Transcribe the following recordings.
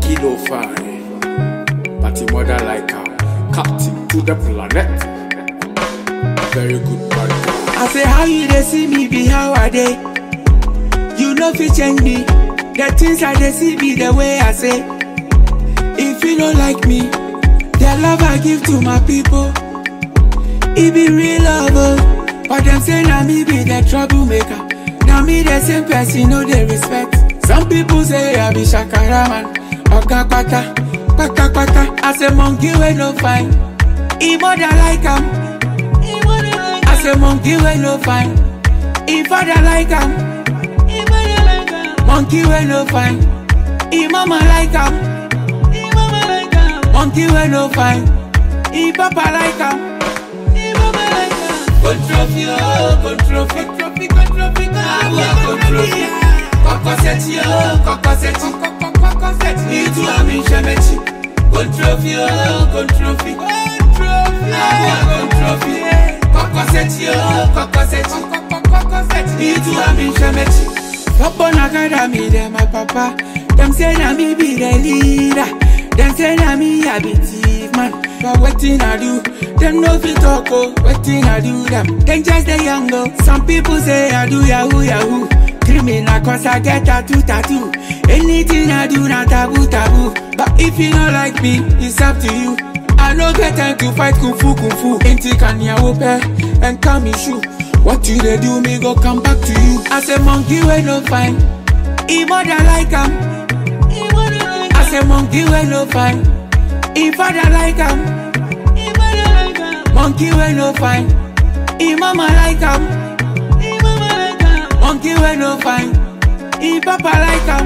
monkey no fine, but him mother like him. Captain to the planet. Very good man. I say how you dey see me be how I dey. You know fi change me. The things I dey see be the way I say. If you don't like me, the love I give to my people, it be real love, oh. But them say na me be the troublemaker. Now me the same person, no they respect. Some people say I be shakara man, oga kwata, kwata kwata. I say monkey we no fine, he mother like him. I say monkey we no fine, he father like him. Monkey we no fine, he mama like him. Monkey we no fine, he papa like him. Controfi, oh, controfi, controfi, controfi, controfi. Kokoseti, oh, kokoseti, kokoseti. Itu ami shemechi. Controfi, oh, controfi, controfi, controfi. Kokoseti, oh, kokoseti, kokoseti. Itu ami shemechi. Papa Academy, them my papa. Them say na me be the leader. Them say na me I be thief man. But wetin I do? Them no fit talk, oh, wetin I do them. Them just the young girl. Some people say I do yahoo yahoo. Criminal cause I get tattoo. Anything I do na taboo. But if you don't like me, it's up to you. I no get time to fight kung fu. Inti kanya wope and come issue. What you they do me go come back to you. I say monkey we no fine, he mother like him. I say monkey we no fine, he father like him. Monkey we no fine, he mama like him. Monkey we no fine, he papa like him.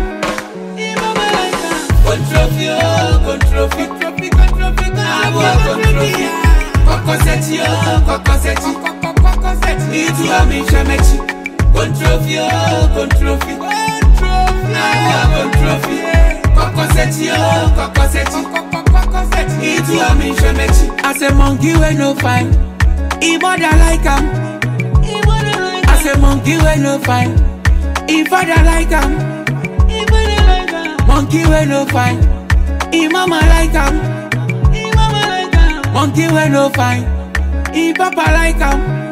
Controfi, oh, controfi, controfi, controfi, controfi. Kokoseti, oh, kokoseti, kokoseti. Itu ami shemechi. Controfi, oh, controfi, controfi. Kokoseti, oh, kokoseti, kokoseti. Itu ami shemechi. I say monkey we no fine, he mother like him. I say monkey we no fine, he father like him. Monkey we no fine, he mama like him. Monkey we no fine, he papa like him.